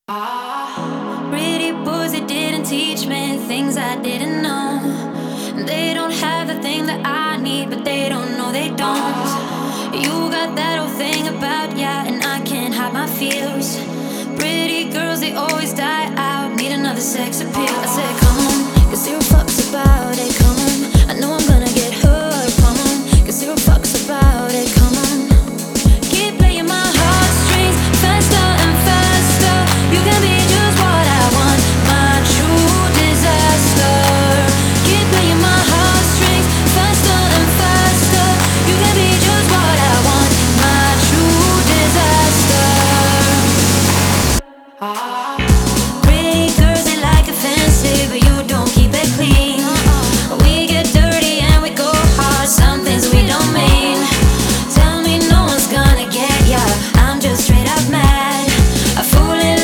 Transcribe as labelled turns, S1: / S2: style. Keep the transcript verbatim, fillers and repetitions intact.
S1: Pretty boys, they didn't teach me things I didn't know. They don't have the thing that I need, but they don't know they don't. You got that old thing about ya, and I can't hide my feels. Pretty girls, they always die out, need another sex appeal. I said,